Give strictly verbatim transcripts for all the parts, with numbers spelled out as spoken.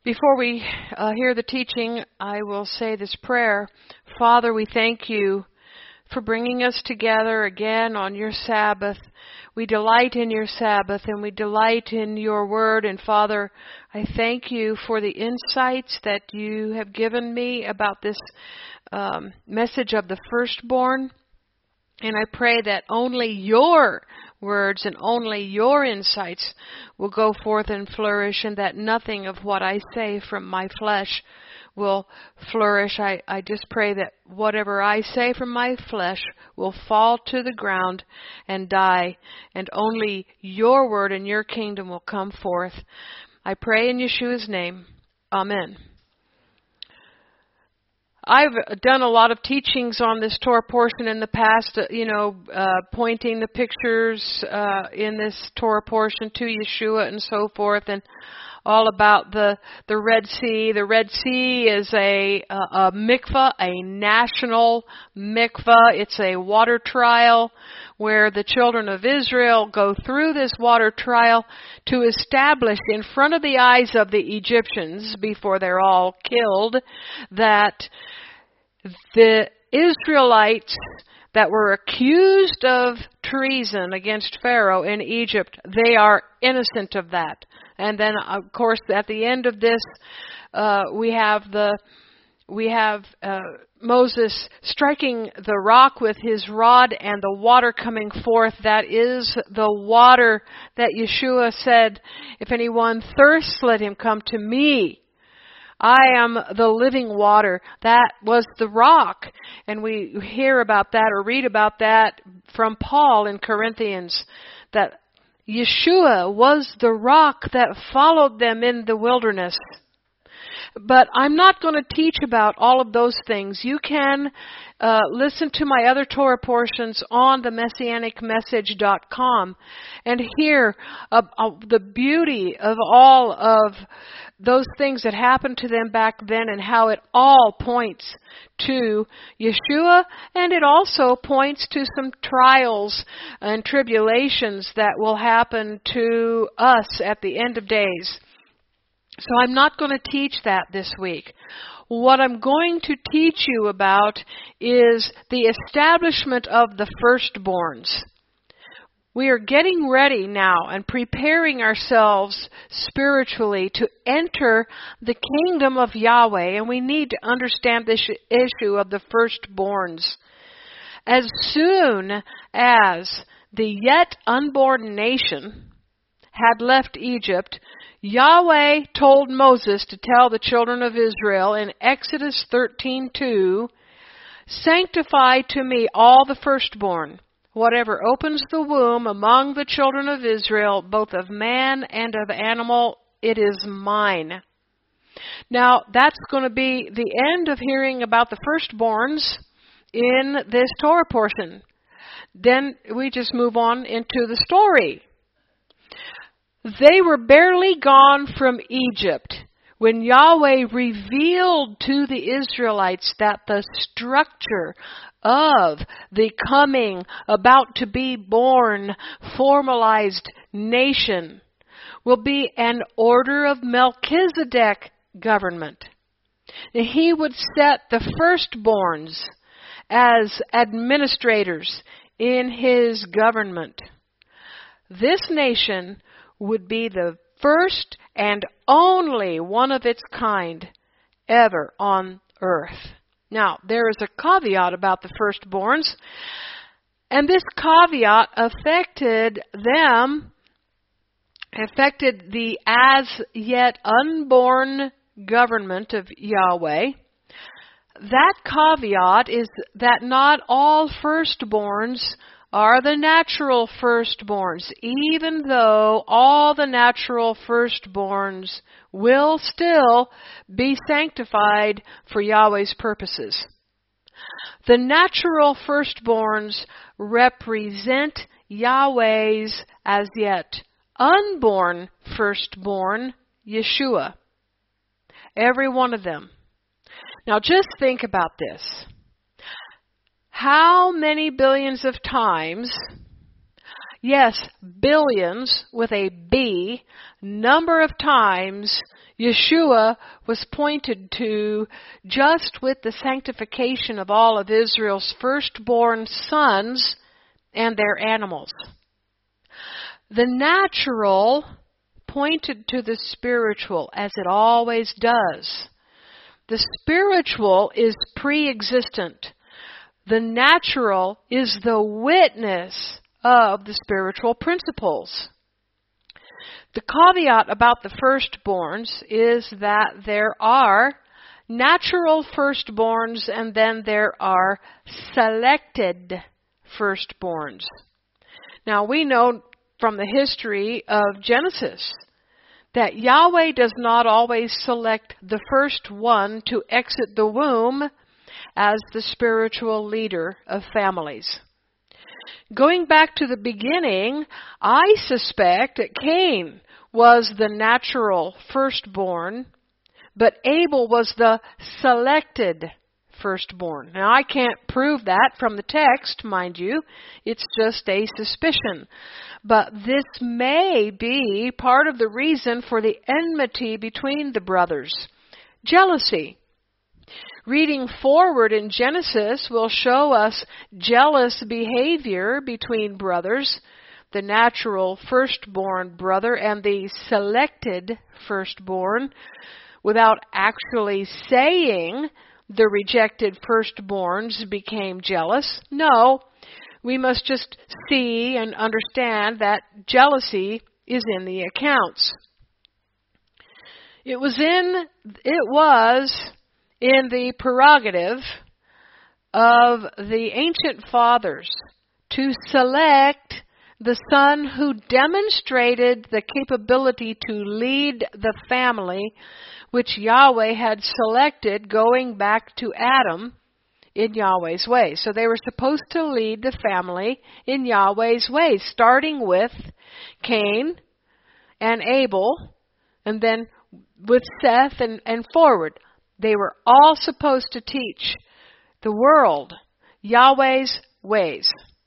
Before we uh, hear the teaching, I will say this prayer. Father, we thank you for bringing us together again on your Sabbath. We delight in your Sabbath and we delight in your word. And Father, I thank you for the insights that you have given me about this um, message of the firstborn. And I pray that only your words and only your insights will go forth and flourish, and that nothing of what I say from my flesh will flourish. I, I just pray that whatever I say from my flesh will fall to the ground and die, and only your word and your kingdom will come forth. I pray in Yeshua's name. Amen. I've done a lot of teachings on this Torah portion in the past, uh, you know, uh, pointing the pictures uh, in this Torah portion to Yeshua and so forth, and all about the the Red Sea. The Red Sea is a, a, a mikvah, a national mikvah. It's a water trial where the children of Israel go through this water trial to establish in front of the eyes of the Egyptians, before they're all killed, that the Israelites that were accused of treason against Pharaoh in Egypt, they are innocent of that. And then, of course, at the end of this, uh, we have the we have uh, Moses striking the rock with his rod and the water coming forth. That is the water that Yeshua said, if anyone thirsts, let him come to me. I am the living water. That was the rock. And we hear about that or read about that from Paul in Corinthians, that Yeshua was the rock that followed them in the wilderness. But I'm not going to teach about all of those things. You can uh, listen to my other Torah portions on the messianic message dot com and hear uh, uh, the beauty of all of those things that happened to them back then, and how it all points to Yeshua, and it also points to some trials and tribulations that will happen to us at the end of days. So I'm not going to teach that this week. What I'm going to teach you about is the establishment of the firstborns. We are getting ready now and preparing ourselves spiritually to enter the kingdom of Yahweh, and we need to understand this issue of the firstborns. As soon as the yet unborn nation had left Egypt, Yahweh told Moses to tell the children of Israel in Exodus thirteen two, "Sanctify to me all the firstborn. Whatever opens the womb among the children of Israel, both of man and of animal, it is mine." Now, that's going to be the end of hearing about the firstborns in this Torah portion. Then we just move on into the story. They were barely gone from Egypt when Yahweh revealed to the Israelites that the structure of the coming, about to be born, formalized nation will be an order of Melchizedek government. He would set the firstborns as administrators in his government. This nation would be the first and only one of its kind ever on earth. Now, there is a caveat about the firstborns, and this caveat affected them, affected the as yet unborn government of Yahweh. That caveat is that not all firstborns are the natural firstborns, even though all the natural firstborns will still be sanctified for Yahweh's purposes. The natural firstborns represent Yahweh's as yet unborn firstborn, Yeshua. Every one of them. Now just think about this. How many billions of times, yes, billions with a B, number of times Yeshua was pointed to just with the sanctification of all of Israel's firstborn sons and their animals. The natural pointed to the spiritual, as it always does. The spiritual is pre-existent. The natural is the witness of the spiritual principles. The caveat about the firstborns is that there are natural firstborns and then there are selected firstborns. Now we know from the history of Genesis that Yahweh does not always select the first one to exit the womb as the spiritual leader of families. Going back to the beginning, I suspect that Cain was the natural firstborn, but Abel was the selected firstborn. Now, I can't prove that from the text, mind you. It's just a suspicion. But this may be part of the reason for the enmity between the brothers. Jealousy. Reading forward in Genesis will show us jealous behavior between brothers, the natural firstborn brother and the selected firstborn, without actually saying the rejected firstborns became jealous. No, we must just see and understand that jealousy is in the accounts. It was in, it was in the prerogative of the ancient fathers to select the son who demonstrated the capability to lead the family, which Yahweh had selected going back to Adam in Yahweh's ways. So they were supposed to lead the family in Yahweh's ways, starting with Cain and Abel, and then with Seth and, and forward. They were all supposed to teach the world Yahweh's ways.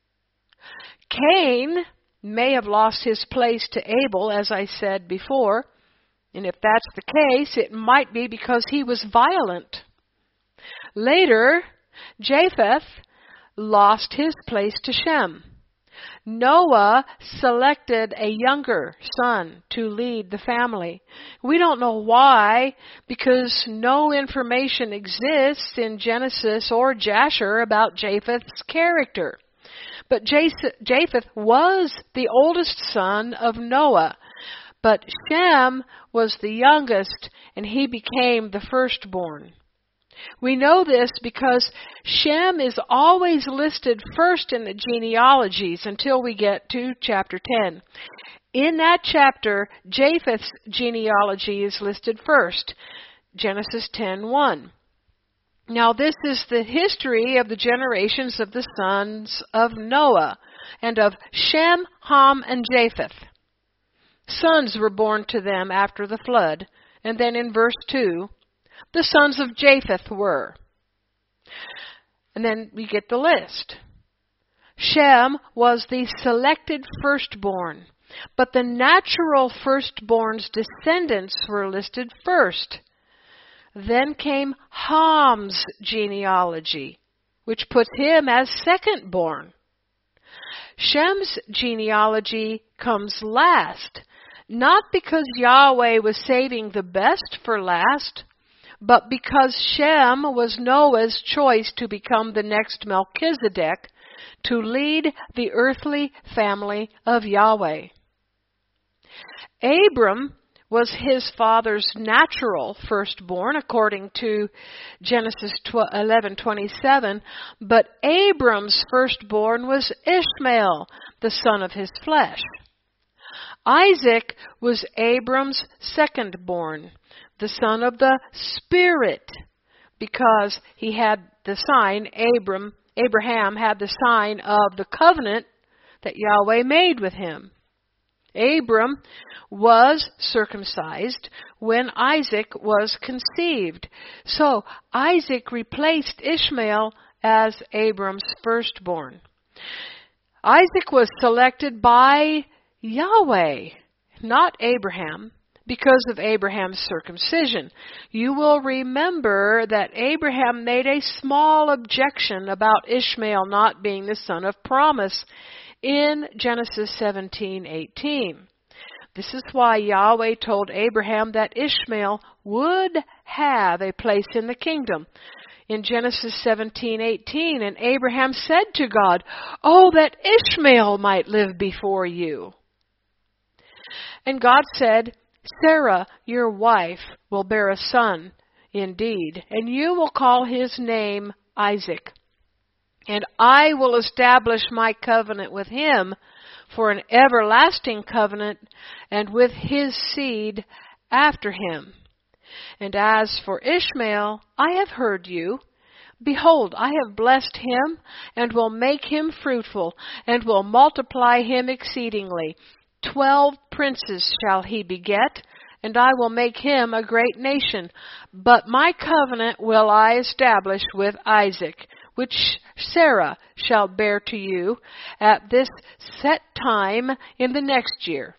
Cain may have lost his place to Abel, as I said before, and if that's the case, it might be because he was violent. Later, Japheth lost his place to Shem. Noah selected a younger son to lead the family. We don't know why, because no information exists in Genesis or Jasher about Japheth's character. But Japheth was the oldest son of Noah, but Shem was the youngest, and he became the firstborn. We know this because Shem is always listed first in the genealogies until we get to chapter ten. In that chapter, Japheth's genealogy is listed first, Genesis ten one. Now this is the history of the generations of the sons of Noah and of Shem, Ham, and Japheth. Sons were born to them after the flood, and then in verse two, the sons of Japheth were. And then we get the list. Shem was the selected firstborn, but the natural firstborn's descendants were listed first. Then came Ham's genealogy, which puts him as secondborn. Shem's genealogy comes last, not because Yahweh was saving the best for last, but because Shem was Noah's choice to become the next Melchizedek, to lead the earthly family of Yahweh. Abram was his father's natural firstborn, according to Genesis eleven twenty-seven, but Abram's firstborn was Ishmael, the son of his flesh. Isaac was Abram's secondborn, the son of the Spirit, because he had the sign, Abram, Abraham had the sign of the covenant that Yahweh made with him. Abram was circumcised when Isaac was conceived. So Isaac replaced Ishmael as Abram's firstborn. Isaac was selected by Yahweh, not Abraham, because of Abraham's circumcision. You will remember that Abraham made a small objection about Ishmael not being the son of promise in Genesis seventeen eighteen. This is why Yahweh told Abraham that Ishmael would have a place in the kingdom. In Genesis seventeen eighteen, and Abraham said to God, "Oh, that Ishmael might live before you." And God said, "Sarah, your wife, will bear a son indeed, and you will call his name Isaac. And I will establish my covenant with him for an everlasting covenant, and with his seed after him. And as for Ishmael, I have heard you. Behold, I have blessed him, and will make him fruitful, and will multiply him exceedingly. Twelve princes shall he beget, and I will make him a great nation. But my covenant will I establish with Isaac, which Sarah shall bear to you at this set time in the next year."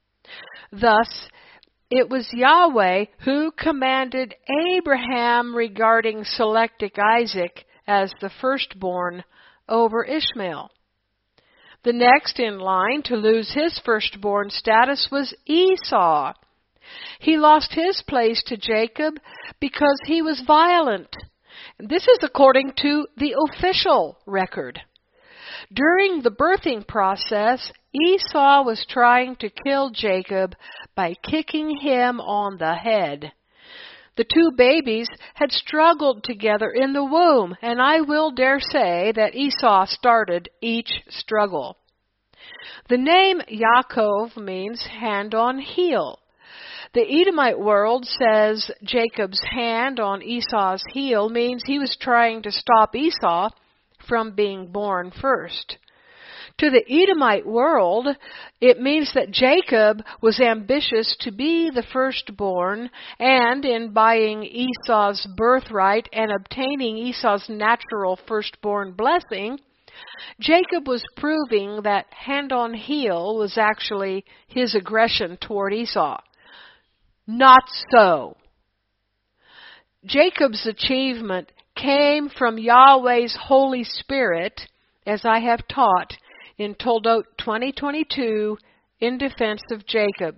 Thus, it was Yahweh who commanded Abraham regarding selecting Isaac as the firstborn over Ishmael. The next in line to lose his firstborn status was Esau. He lost his place to Jacob because he was violent. This is according to the official record. During the birthing process, Esau was trying to kill Jacob by kicking him on the head. The two babies had struggled together in the womb, and I will dare say that Esau started each struggle. The name Yaakov means hand on heel. The Edomite world says Jacob's hand on Esau's heel means he was trying to stop Esau from being born first. To the Edomite world, it means that Jacob was ambitious to be the firstborn, and in buying Esau's birthright and obtaining Esau's natural firstborn blessing, Jacob was proving that hand on heel was actually his aggression toward Esau. Not so. Jacob's achievement came from Yahweh's Holy Spirit, as I have taught in Toldot twenty twenty-two, in defense of Jacob.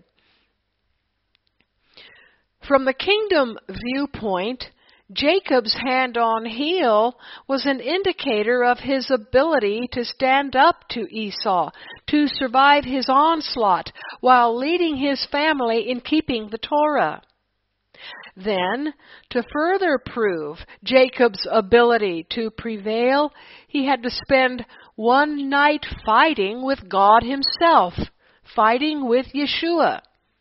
From the kingdom viewpoint, Jacob's hand on heel was an indicator of his ability to stand up to Esau, to survive his onslaught while leading his family in keeping the Torah. Then, to further prove Jacob's ability to prevail, he had to spend one night fighting with God himself, fighting with Yeshua.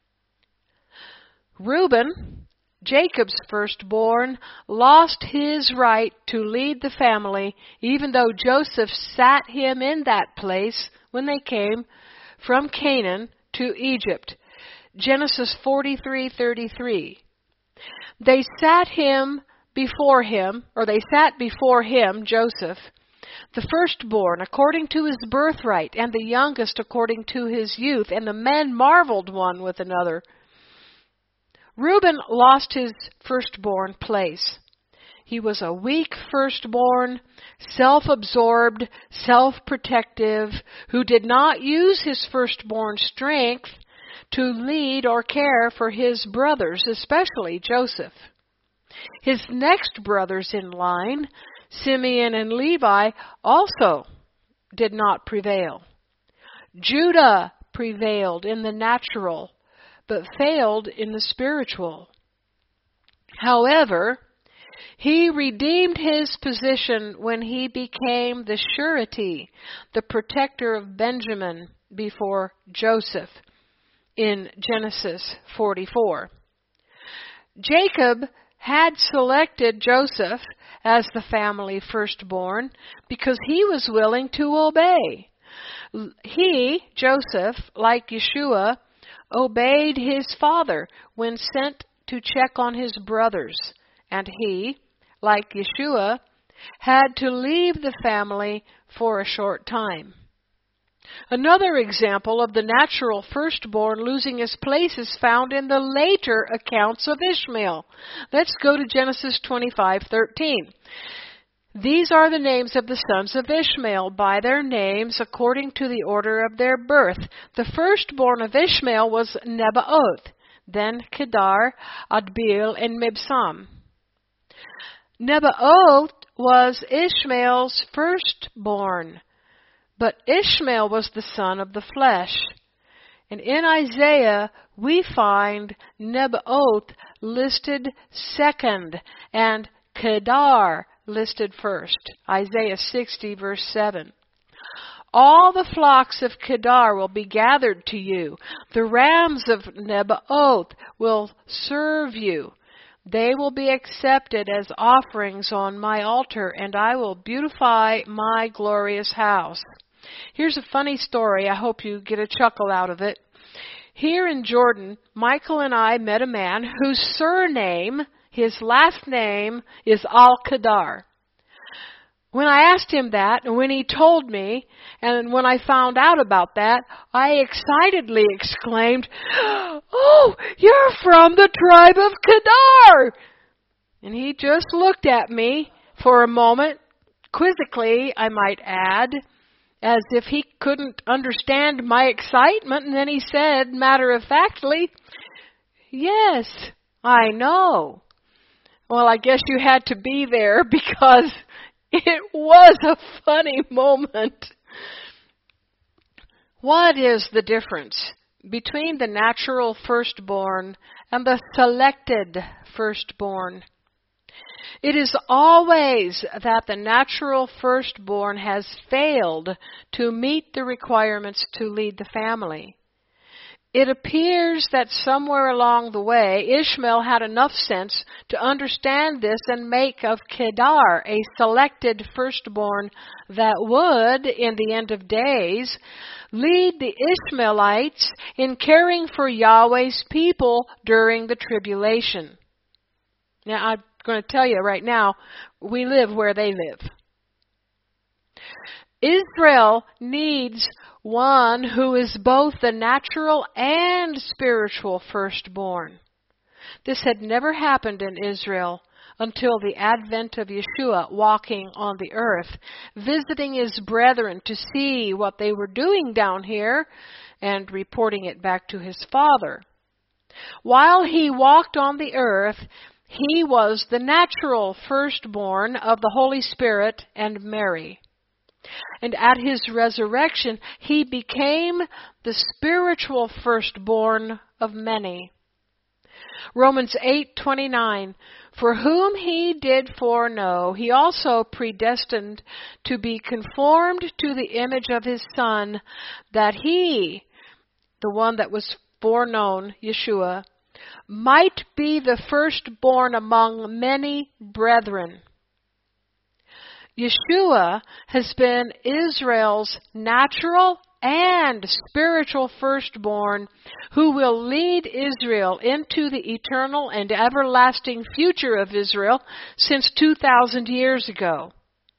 Reuben, Jacob's firstborn, lost his right to lead the family, even though Joseph sat him in that place when they came from Canaan to Egypt. Genesis forty-three thirty-three. They sat him before him, or they sat before him, Joseph, the firstborn according to his birthright, and the youngest according to his youth, and the men marveled one with another. Reuben lost his firstborn place. He was a weak firstborn, self-absorbed, self-protective, who did not use his firstborn strength to lead or care for his brothers, especially Joseph. His next brothers in line, Simeon and Levi, also did not prevail. Judah prevailed in the natural, but failed in the spiritual. However, he redeemed his position when he became the surety, the protector of Benjamin before Joseph in Genesis forty-four. Jacob had selected Joseph as the family firstborn because he was willing to obey. He, Joseph, like Yeshua, obeyed his father when sent to check on his brothers, and he, like Yeshua, had to leave the family for a short time. Another example of the natural firstborn losing his place is found in the later accounts of Ishmael. Let's go to Genesis twenty-five thirteen. These are the names of the sons of Ishmael by their names according to the order of their birth. The firstborn of Ishmael was Nebaioth, then Kedar, Adbeel, and Mibsam. Nebaioth was Ishmael's firstborn, but Ishmael was the son of the flesh. And in Isaiah, we find Nebaioth listed second and Kedar listed first. Isaiah sixty, verse seven. All the flocks of Kedar will be gathered to you. The rams of Nebaioth will serve you. They will be accepted as offerings on my altar, and I will beautify my glorious house. Here's a funny story. I hope you get a chuckle out of it. Here in Jordan, Michael and I met a man whose surname, his last name, is Al-Kedar. When I asked him that, and when he told me, and when I found out about that, I excitedly exclaimed, "Oh, you're from the tribe of Kedar!" And he just looked at me for a moment, quizzically, I might add, as if he couldn't understand my excitement, and then he said, matter-of-factly, "Yes, I know." Well, I guess you had to be there because it was a funny moment. What is the difference between the natural firstborn and the selected firstborn? It is always that the natural firstborn has failed to meet the requirements to lead the family. It appears that somewhere along the way, Ishmael had enough sense to understand this and make of Kedar a selected firstborn that would, in the end of days, lead the Ishmaelites in caring for Yahweh's people during the tribulation. Now, I'm going to tell you right now, we live where they live. Israel needs one who is both the natural and spiritual firstborn. This had never happened in Israel until the advent of Yeshua walking on the earth, visiting his brethren to see what they were doing down here and reporting it back to his Father. While he walked on the earth, he was the natural firstborn of the Holy Spirit and Mary. And at his resurrection, he became the spiritual firstborn of many. Romans eight twenty-nine, for whom he did foreknow, he also predestined to be conformed to the image of his Son, that he, the one that was foreknown, Yeshua, might be the firstborn among many brethren. Yeshua has been Israel's natural and spiritual firstborn who will lead Israel into the eternal and everlasting future of Israel since two thousand years ago.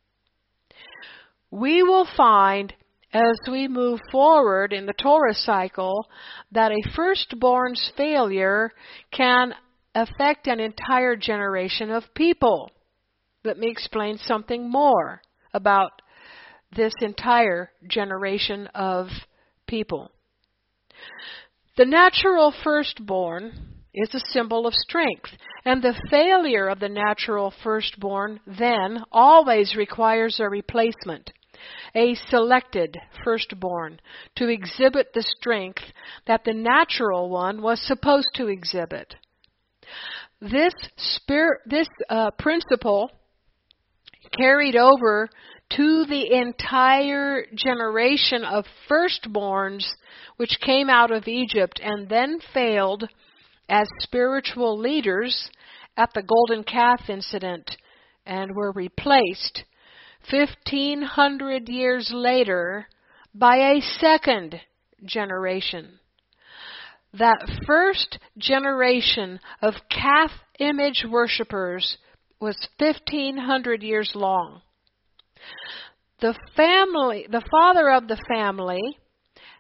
We will find as we move forward in the Torah cycle that a firstborn's failure can affect an entire generation of people. Let me explain something more about this entire generation of people. The natural firstborn is a symbol of strength, and the failure of the natural firstborn then always requires a replacement, a selected firstborn, to exhibit the strength that the natural one was supposed to exhibit. This spirit, this uh, principle carried over to the entire generation of firstborns which came out of Egypt and then failed as spiritual leaders at the golden calf incident and were replaced fifteen hundred years later by a second generation. That first generation of calf image worshippers was fifteen hundred years long. The family, the father of the family,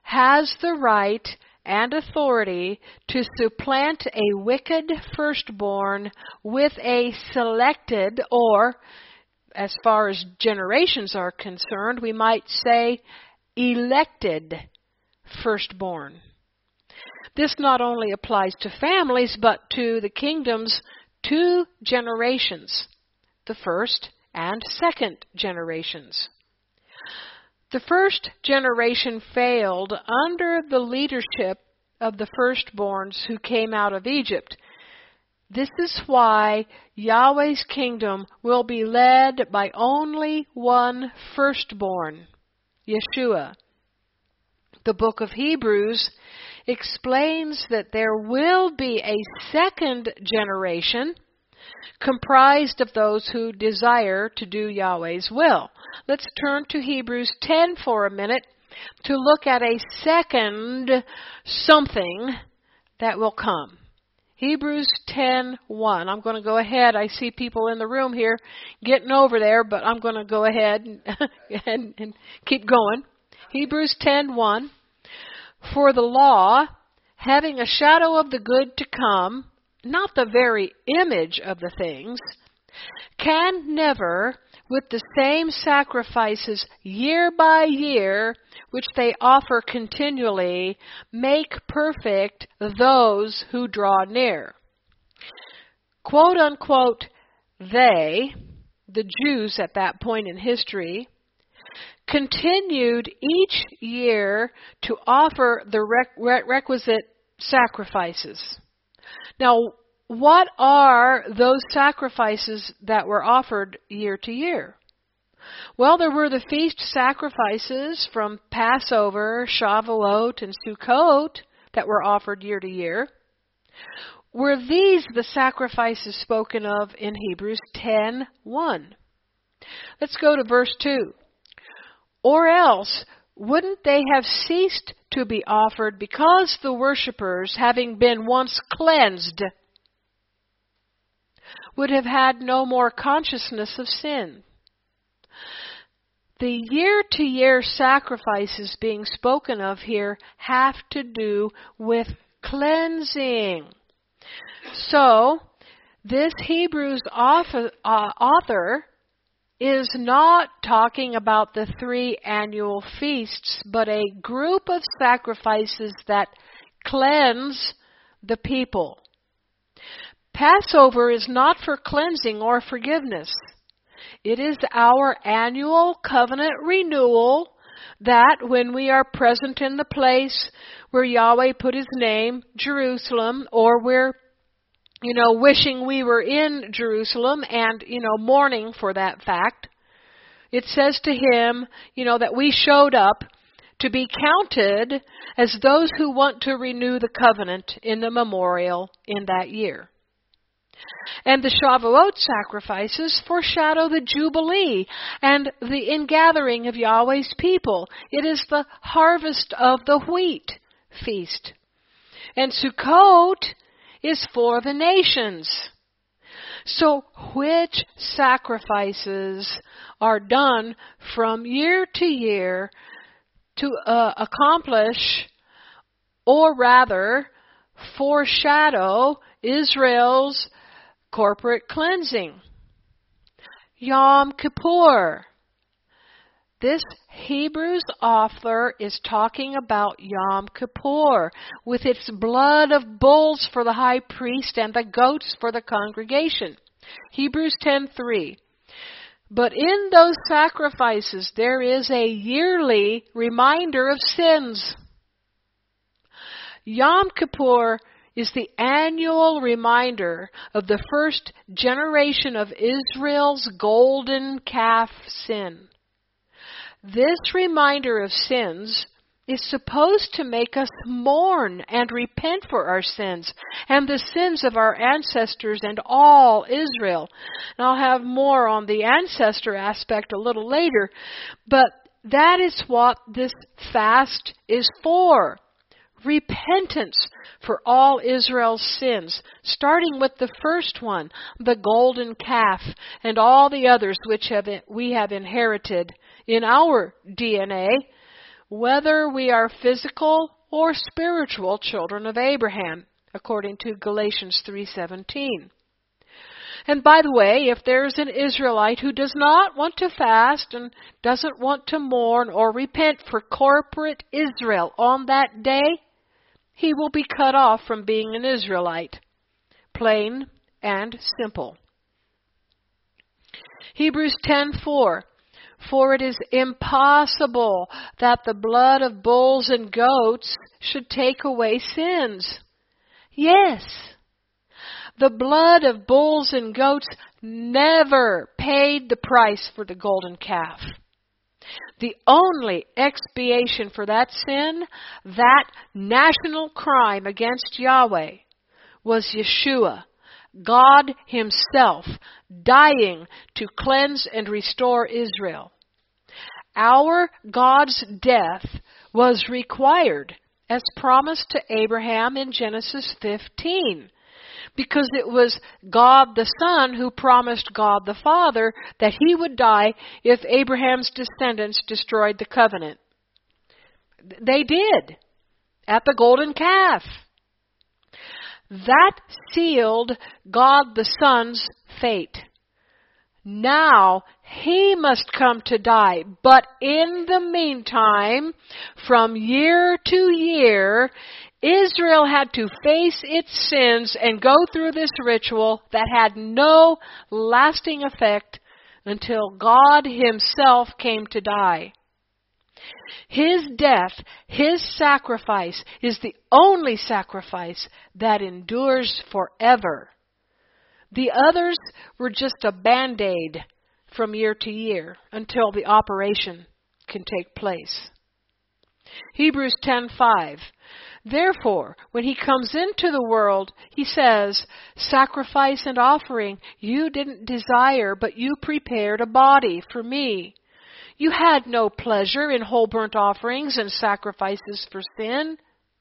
has the right and authority to supplant a wicked firstborn with a selected, or, as far as generations are concerned, we might say elected firstborn. This not only applies to families, but to the kingdom's two generations, the first and second generations. The first generation failed under the leadership of the firstborns who came out of Egypt. This is why Yahweh's kingdom will be led by only one firstborn, Yeshua. The book of Hebrews explains that there will be a second generation comprised of those who desire to do Yahweh's will. Let's turn to Hebrews ten for a minute to look at a second something that will come. Hebrews ten one. I'm going to go ahead. I see people in the room here getting over there, but I'm going to go ahead and, and, and keep going. Hebrews ten one. For the law, having a shadow of the good to come, not the very image of the things, can never, with the same sacrifices year by year, which they offer continually, make perfect those who draw near. Quote unquote, they, the Jews at that point in history, continued each year to offer the requisite sacrifices. Now, what are those sacrifices that were offered year to year? Well, there were the feast sacrifices from Passover, Shavuot, and Sukkot that were offered year to year. Were these the sacrifices spoken of in Hebrews ten one? Let's go to verse two. Or else, wouldn't they have ceased to be offered because the worshippers, having been once cleansed, would have had no more consciousness of sin? The year-to-year sacrifices being spoken of here have to do with cleansing. So, this Hebrews author, uh, author is not talking about the three annual feasts, but a group of sacrifices that cleanse the people. Passover is not for cleansing or forgiveness. It is our annual covenant renewal that when we are present in the place where Yahweh put His name, Jerusalem, or we're you know, wishing we were in Jerusalem and, you know, mourning for that fact. It says to him, you know, that we showed up to be counted as those who want to renew the covenant in the memorial in that year. And the Shavuot sacrifices foreshadow the Jubilee and the ingathering of Yahweh's people. It is the harvest of the wheat feast. And Sukkot is for the nations. So which sacrifices are done from year to year to uh, accomplish, or rather foreshadow, Israel's corporate cleansing? Yom Kippur. This Hebrews author is talking about Yom Kippur with its blood of bulls for the high priest and the goats for the congregation. Hebrews ten three. But in those sacrifices there is a yearly reminder of sins. Yom Kippur is the annual reminder of the first generation of Israel's golden calf sin. This reminder of sins is supposed to make us mourn and repent for our sins and the sins of our ancestors and all Israel. And I'll have more on the ancestor aspect a little later, but that is what this fast is for. Repentance for all Israel's sins, starting with the first one, the golden calf, and all the others which have we have inherited in our D N A, whether we are physical or spiritual children of Abraham, according to Galatians three seventeen. And by the way, if there's an Israelite who does not want to fast and doesn't want to mourn or repent for corporate Israel on that day, he will be cut off from being an Israelite. Plain and simple. Hebrews ten four. For it is impossible that the blood of bulls and goats should take away sins. Yes, the blood of bulls and goats never paid the price for the golden calf. The only expiation for that sin, that national crime against Yahweh, was Yeshua, God Himself, dying to cleanse and restore Israel. Our God's death was required as promised to Abraham in Genesis fifteen, because it was God the Son who promised God the Father that He would die if Abraham's descendants destroyed the covenant. They did, at the golden calf. That sealed God the Son's fate. Now He must come to die, but in the meantime, from year to year, Israel had to face its sins and go through this ritual that had no lasting effect until God Himself came to die. His death, His sacrifice, is the only sacrifice that endures forever. The others were just a band-aid from year to year until the operation can take place. Hebrews ten five. Therefore, when He comes into the world, He says, sacrifice and offering you didn't desire, but you prepared a body for Me. You had no pleasure in whole burnt offerings and sacrifices for sin.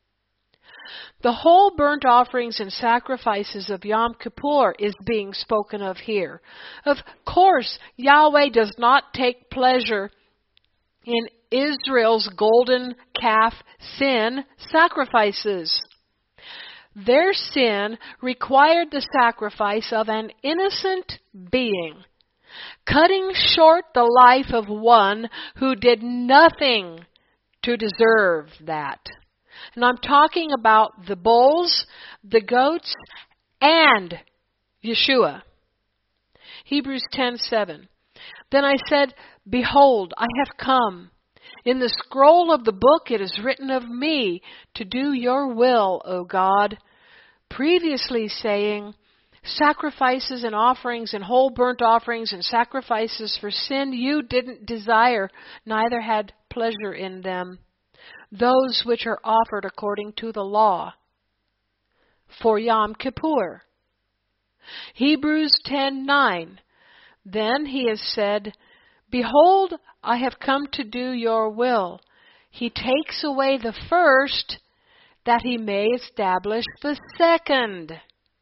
The whole burnt offerings and sacrifices of Yom Kippur is being spoken of here. Of course, Yahweh does not take pleasure in Israel's golden calf sin sacrifices. Their sin required the sacrifice of an innocent being, cutting short the life of one who did nothing to deserve that. And I'm talking about the bulls, the goats, and Yeshua. Hebrews ten seven. Then I said, behold, I have come. In the scroll of the book it is written of me to do your will, O God. Previously saying, sacrifices and offerings and whole burnt offerings and sacrifices for sin you didn't desire, neither had pleasure in them. Those which are offered according to the law for Yom Kippur. Hebrews ten nine. Then He has said, behold, I have come to do your will. He takes away the first, that He may establish the second.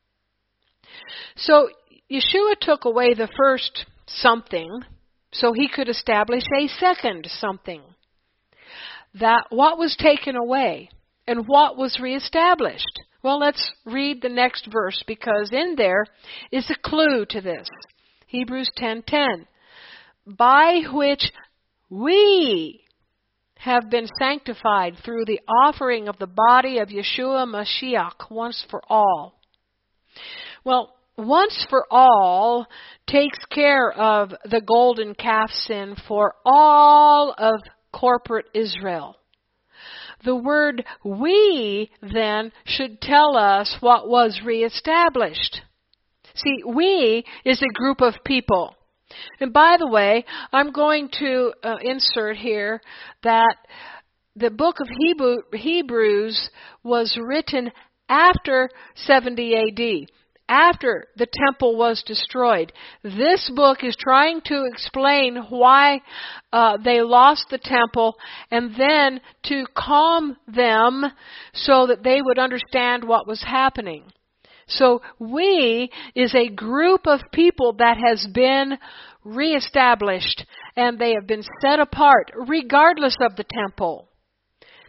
So Yeshua took away the first something so He could establish a second something. That what was taken away and what was reestablished? Well, let's read the next verse, because in there is a clue to this. Hebrews ten ten. By which we have been sanctified through the offering of the body of Yeshua Mashiach once for all. Well, once for all takes care of the golden calf sin for all of corporate Israel. The word we then should tell us what was reestablished. See, we is a group of people. And by the way, I'm going to uh, insert here that the book of Hebrew, Hebrews was written after seventy A D, after the temple was destroyed. This book is trying to explain why uh, they lost the temple, and then to calm them so that they would understand what was happening. So we is a group of people that has been reestablished, and they have been set apart regardless of the temple.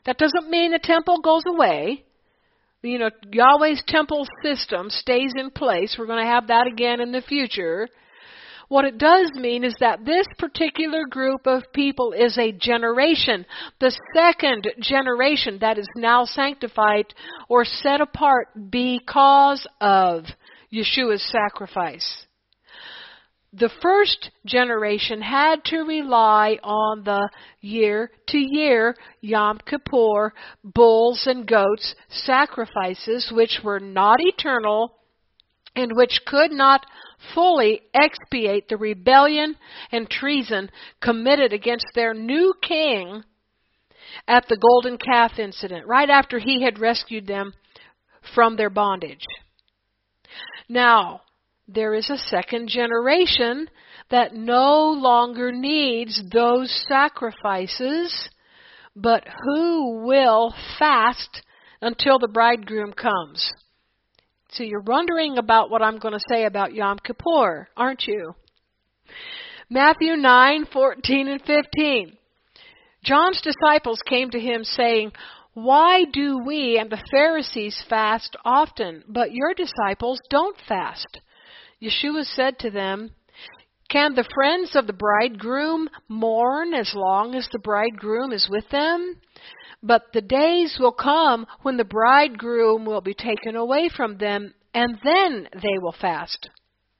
That doesn't mean the temple goes away. You know, Yahweh's temple system stays in place. We're going to have that again in the future. What it does mean is that this particular group of people is a generation, the second generation that is now sanctified or set apart because of Yeshua's sacrifice. The first generation had to rely on the year-to-year Yom Kippur bulls and goats sacrifices, which were not eternal and which could not fully expiate the rebellion and treason committed against their new king at the golden calf incident, right after he had rescued them from their bondage. Now, there is a second generation that no longer needs those sacrifices, but who will fast until the bridegroom comes. So you're wondering about what I'm going to say about Yom Kippur, aren't you? Matthew nine, fourteen and fifteen. John's disciples came to him saying, "Why do we and the Pharisees fast often, but your disciples don't fast?" Yeshua said to them, "Can the friends of the bridegroom mourn as long as the bridegroom is with them? But the days will come when the bridegroom will be taken away from them, and then they will fast."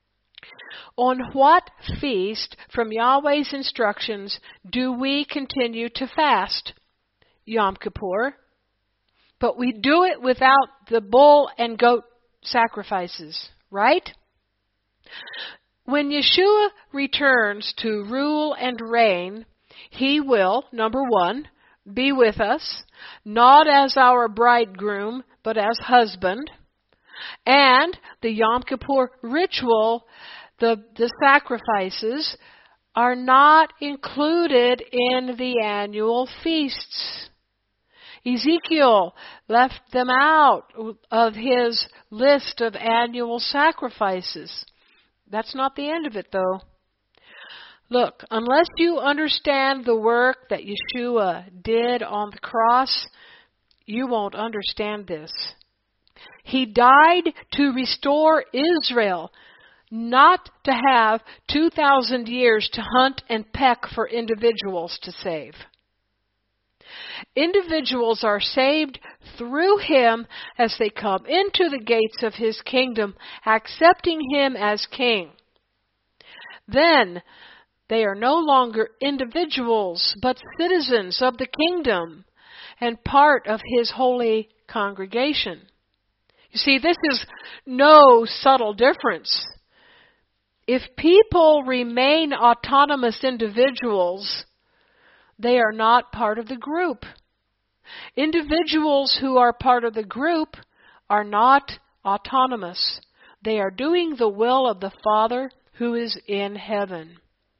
On what feast from Yahweh's instructions do we continue to fast? Yom Kippur. But we do it without the bull and goat sacrifices, right? When Yeshua returns to rule and reign, he will, number one, be with us, not as our bridegroom, but as husband. And the Yom Kippur ritual, the, the sacrifices, are not included in the annual feasts. Ezekiel left them out of his list of annual sacrifices. That's not the end of it, though. Look, unless you understand the work that Yeshua did on the cross, you won't understand this. He died to restore Israel, not to have two thousand years to hunt and peck for individuals to save. Individuals are saved through him as they come into the gates of his kingdom, accepting him as king. Then they are no longer individuals, but citizens of the kingdom and part of his holy congregation. You see, this is no subtle difference. If people remain autonomous individuals, they are not part of the group. Individuals who are part of the group are not autonomous. They are doing the will of the Father who is in heaven.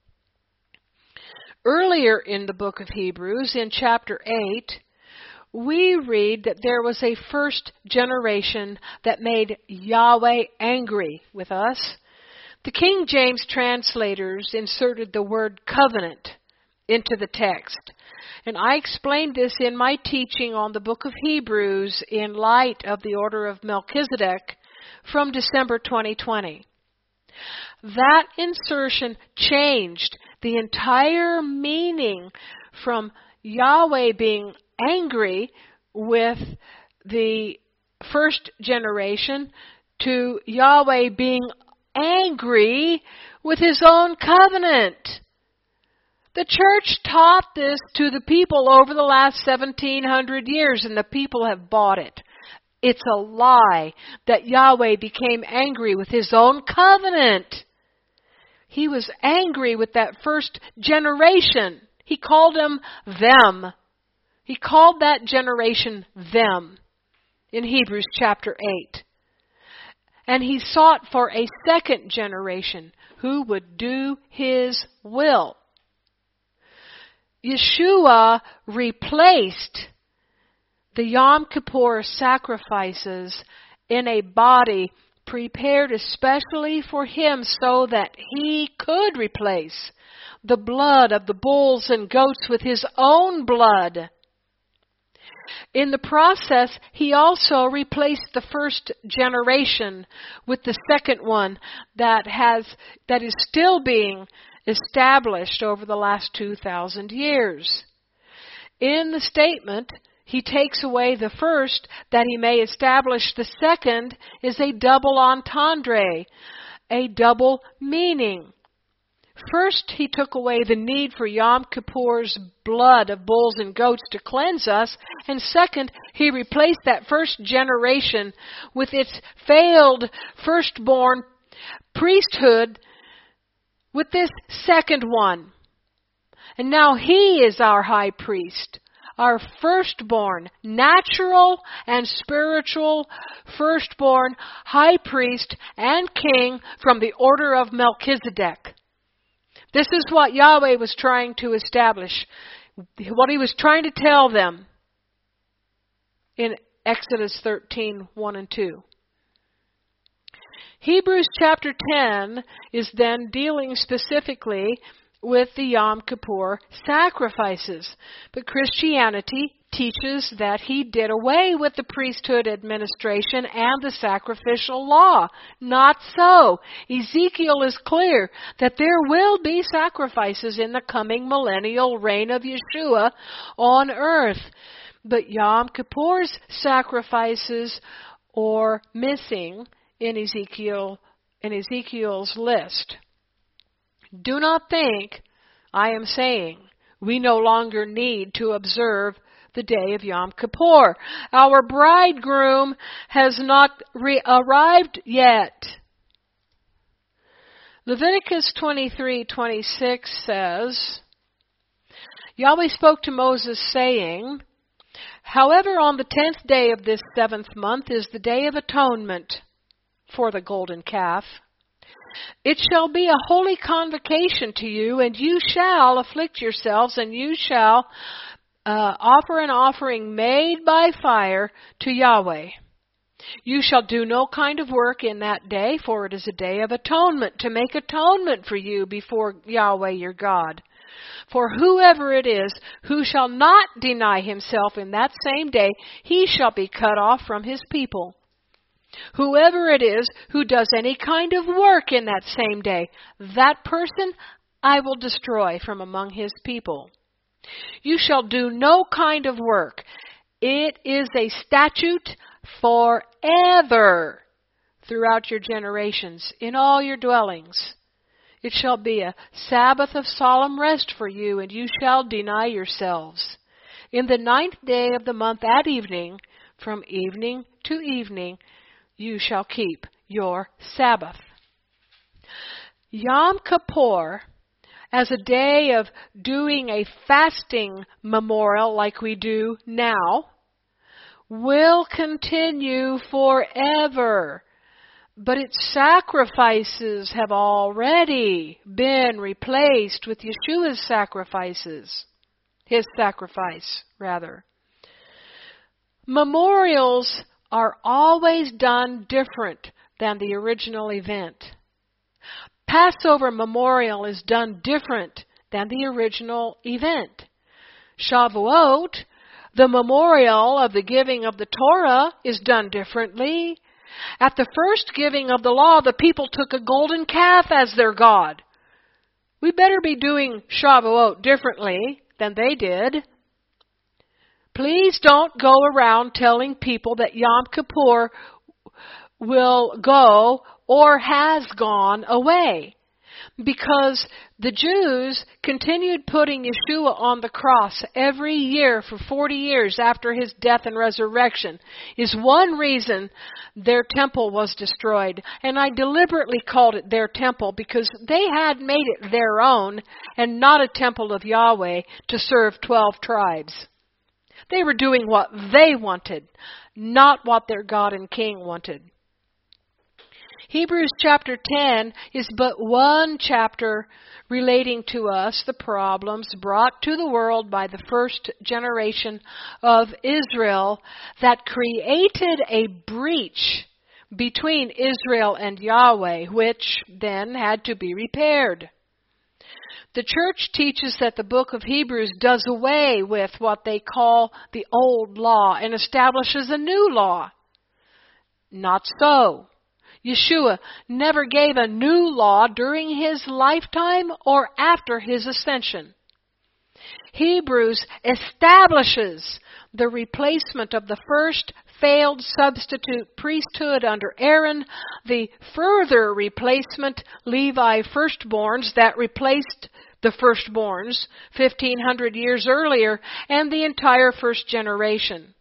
Earlier in the book of Hebrews, in chapter eight, we read that there was a first generation that made Yahweh angry with us. The King James translators inserted the word covenant into the text. And I explained this in my teaching on the book of Hebrews in light of the order of Melchizedek from December twenty twenty. That insertion changed the entire meaning from Yahweh being angry with the first generation to Yahweh being angry with his own covenant. The church taught this to the people over the last seventeen hundred years, and the people have bought it. It's a lie that Yahweh became angry with his own covenant. He was angry with that first generation. He called them them. He called that generation them in Hebrews chapter eight. And he sought for a second generation who would do his will. Yeshua replaced the Yom Kippur sacrifices in a body prepared especially for him so that he could replace the blood of the bulls and goats with his own blood. In the process, he also replaced the first generation with the second one that has that is still being established over the last two thousand years. In the statement, he takes away the first that he may establish the second is a double entendre, a double meaning. First, he took away the need for Yom Kippur's blood of bulls and goats to cleanse us. And second, he replaced that first generation with its failed firstborn priesthood with this second one. And now he is our high priest, our firstborn, natural and spiritual firstborn high priest and king from the order of Melchizedek. This is what Yahweh was trying to establish, what he was trying to tell them in Exodus thirteen, one and two. Hebrews chapter ten is then dealing specifically with the Yom Kippur sacrifices. But Christianity teaches that he did away with the priesthood administration and the sacrificial law. Not so. Ezekiel is clear that there will be sacrifices in the coming millennial reign of Yeshua on earth. But Yom Kippur's sacrifices are missing in Ezekiel in Ezekiel's list. Do not think I am saying we no longer need to observe the day of Yom Kippur. Our bridegroom has not re- arrived yet. Leviticus twenty-three twenty-six says, Yahweh spoke to Moses saying, however, on the tenth day of this seventh month is the day of atonement for the golden calf. It shall be a holy convocation to you, and you shall afflict yourselves, and you shall uh, offer an offering made by fire to Yahweh. You shall do no kind of work in that day, for it is a day of atonement, to make atonement for you before Yahweh your God. For whoever it is who shall not deny himself in that same day, he shall be cut off from his people. Whoever it is who does any kind of work in that same day, that person I will destroy from among his people. You shall do no kind of work. It is a statute forever throughout your generations, in all your dwellings. It shall be a Sabbath of solemn rest for you, and you shall deny yourselves. In the ninth day of the month at evening, from evening to evening, you shall keep your Sabbath. Yom Kippur, as a day of doing a fasting memorial like we do now, will continue forever. But its sacrifices have already been replaced with Yeshua's sacrifices. His sacrifice, rather. Memorials are always done different than the original event. Passover memorial is done different than the original event. Shavuot, the memorial of the giving of the Torah, is done differently. At the first giving of the law, the people took a golden calf as their god. We better be doing Shavuot differently than they did. Please don't go around telling people that Yom Kippur will go or has gone away, because the Jews continued putting Yeshua on the cross every year for forty years after his death and resurrection is one reason their temple was destroyed. And I deliberately called it their temple because they had made it their own and not a temple of Yahweh to serve twelve tribes. They were doing what they wanted, not what their God and King wanted. Hebrews chapter ten is but one chapter relating to us the problems brought to the world by the first generation of Israel that created a breach between Israel and Yahweh, which then had to be repaired. The church teaches that the book of Hebrews does away with what they call the old law and establishes a new law. Not so. Yeshua never gave a new law during his lifetime or after his ascension. Hebrews establishes the replacement of the first failed substitute priesthood under Aaron, the further replacement Levi firstborns that replaced the firstborns fifteen hundred years earlier, and the entire first generation.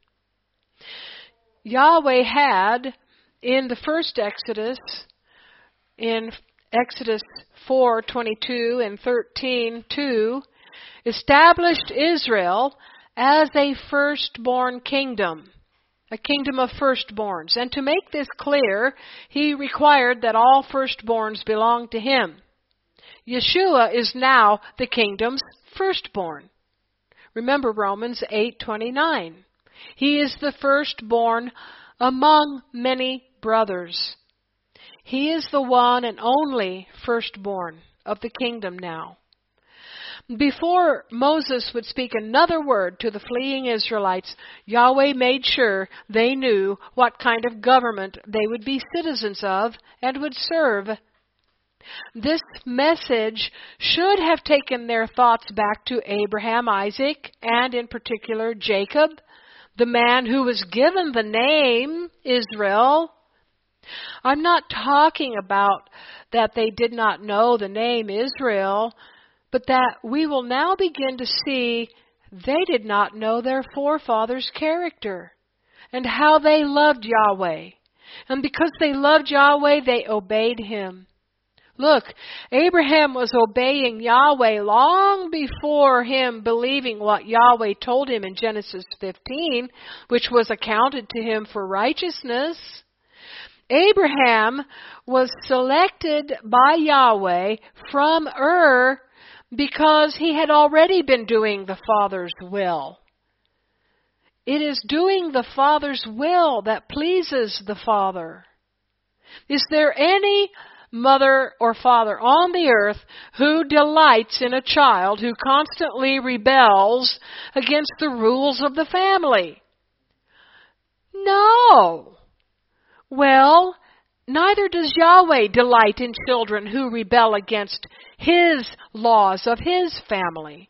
Yahweh had, in the first Exodus, in Exodus four twenty-two and thirteen two, established Israel as a firstborn kingdom, a kingdom of firstborns. And to make this clear, he required that all firstborns belong to him. Yeshua is now the kingdom's firstborn. Remember Romans eight twenty-nine. He is the firstborn among many brothers. He is the one and only firstborn of the kingdom now. Before Moses would speak another word to the fleeing Israelites, Yahweh made sure they knew what kind of government they would be citizens of and would serve. This message should have taken their thoughts back to Abraham, Isaac, and in particular Jacob, the man who was given the name Israel. I'm not talking about that they did not know the name Israel, but that we will now begin to see they did not know their forefathers' character and how they loved Yahweh. And because they loved Yahweh, they obeyed him. Look, Abraham was obeying Yahweh long before him believing what Yahweh told him in Genesis fifteen, which was accounted to him for righteousness. Abraham was selected by Yahweh from Ur because he had already been doing the Father's will. It is doing the Father's will that pleases the Father. Is there any mother or father on the earth who delights in a child who constantly rebels against the rules of the family? No. Well, neither does Yahweh delight in children who rebel against his laws of his family.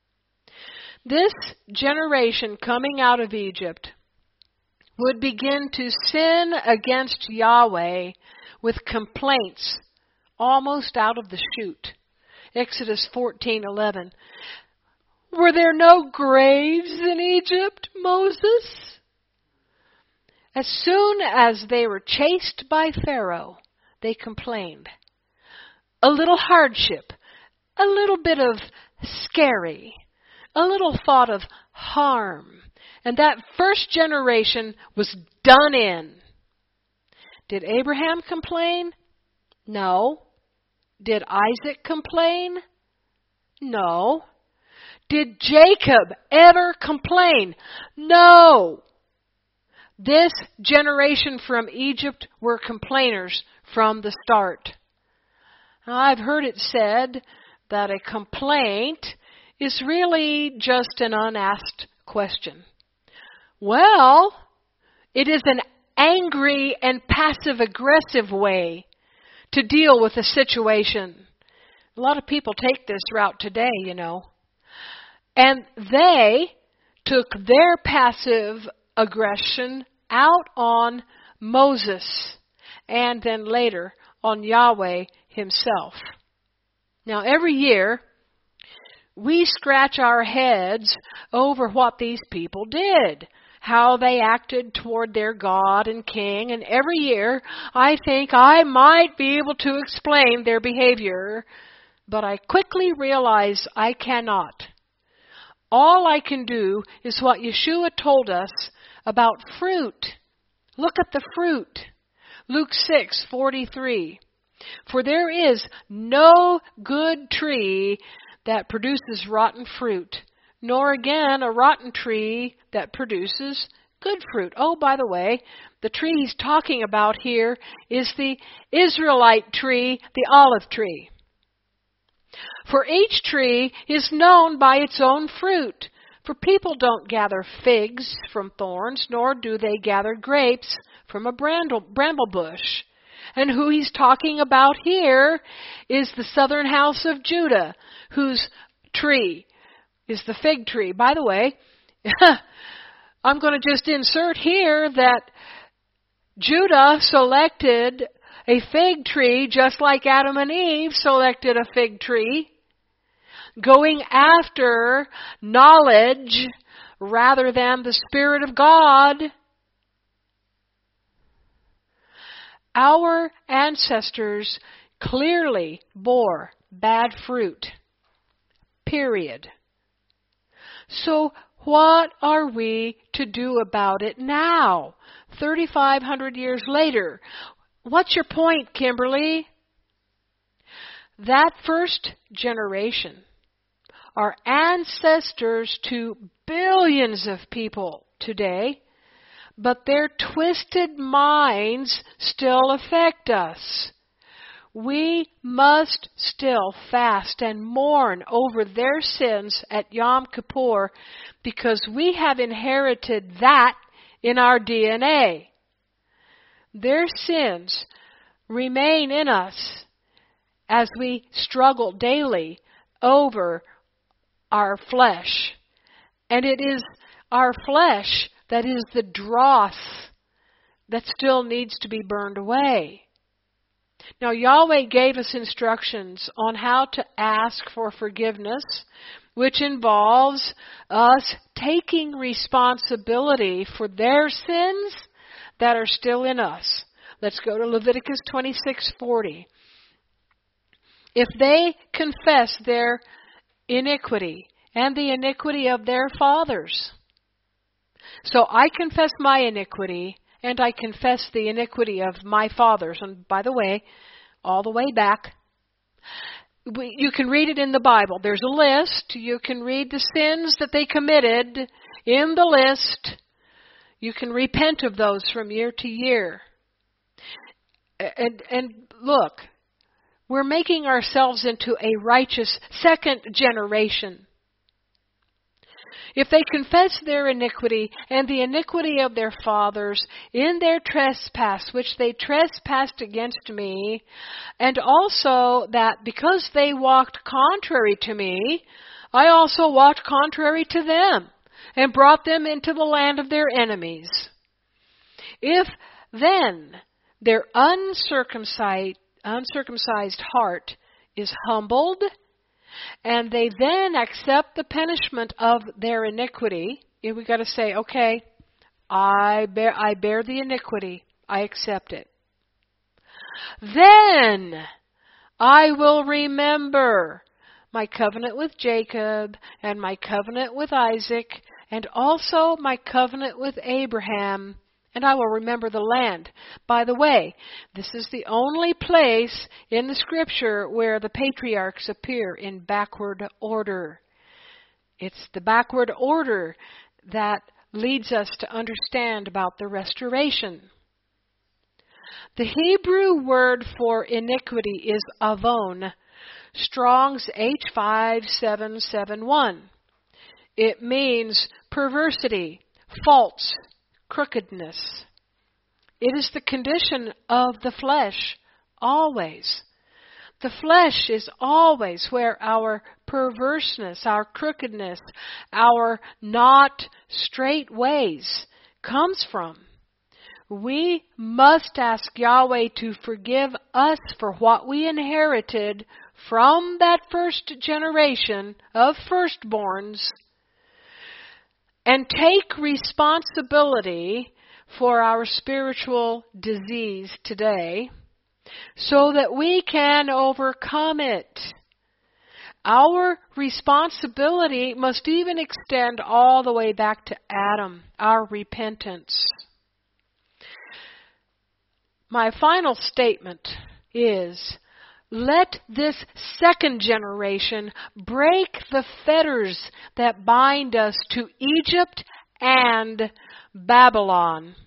This generation coming out of Egypt would begin to sin against Yahweh with complaints almost out of the chute. Exodus fourteen eleven. Were there no graves in Egypt, Moses? As soon as they were chased by Pharaoh, they complained. A little hardship, a little bit of scary, a little thought of harm, and that first generation was done in. Did Abraham complain? No. Did Isaac complain? No. Did Jacob ever complain? No. This generation from Egypt were complainers from the start. Now, I've heard it said that a complaint is really just an unasked question. Well, it is an angry and passive-aggressive way to deal with a situation. A lot of people take this route today, you know. And they took their passive aggression out on Moses and then later on Yahweh himself. Now, every year, we scratch our heads over what these people did, how they acted toward their God and King, and every year I think I might be able to explain their behavior, but I quickly realize I cannot. All I can do is what Yeshua told us about fruit. Look at the fruit. Luke six forty-three. For there is no good tree that produces rotten fruit, nor again a rotten tree that produces good fruit. Oh, by the way, the tree he's talking about here is the Israelite tree, the olive tree. For each tree is known by its own fruit. For people don't gather figs from thorns, nor do they gather grapes from a bramble, bramble bush. And who he's talking about here is the southern house of Judah, whose tree is the fig tree. By the way, I'm going to just insert here that Judah selected a fig tree just like Adam and Eve selected a fig tree, going after knowledge rather than the Spirit of God. Our ancestors clearly bore bad fruit. Period. So what are we to do about it now, thirty-five hundred years later? What's your point, Kimberly? That first generation are ancestors to billions of people today, but their twisted minds still affect us. We must still fast and mourn over their sins at Yom Kippur because we have inherited that in our D N A. Their sins remain in us as we struggle daily over our flesh. And it is our flesh that is the dross that still needs to be burned away. Now, Yahweh gave us instructions on how to ask for forgiveness, which involves us taking responsibility for their sins that are still in us. Let's go to Leviticus twenty-six forty. If they confess their iniquity and the iniquity of their fathers. So I confess my iniquity and I confess the iniquity of my fathers. And by the way, all the way back, we, you can read it in the Bible. There's a list. You can read the sins that they committed in the list. You can repent of those from year to year. And, and look, we're making ourselves into a righteous second generation. If they confess their iniquity and the iniquity of their fathers in their trespass, which they trespassed against me, and also that because they walked contrary to me, I also walked contrary to them, and brought them into the land of their enemies. If then their uncircumcised, uncircumcised heart is humbled, and they then accept the punishment of their iniquity, we've got to say, okay, I bear, I bear the iniquity. I accept it. Then I will remember my covenant with Jacob and my covenant with Isaac and also my covenant with Abraham, and I will remember the land. By the way, this is the only place in the Scripture where the patriarchs appear in backward order. It's the backward order that leads us to understand about the restoration. The Hebrew word for iniquity is avon, Strong's H five seven seven one. It means perversity, faults, crookedness. It is the condition of the flesh, always. The flesh is always where our perverseness, our crookedness, our not straight ways comes from. We must ask Yahweh to forgive us for what we inherited from that first generation of firstborns, and take responsibility for our spiritual disease today so that we can overcome it. Our responsibility must even extend all the way back to Adam, our repentance. My final statement is, let this second generation break the fetters that bind us to Egypt and Babylon.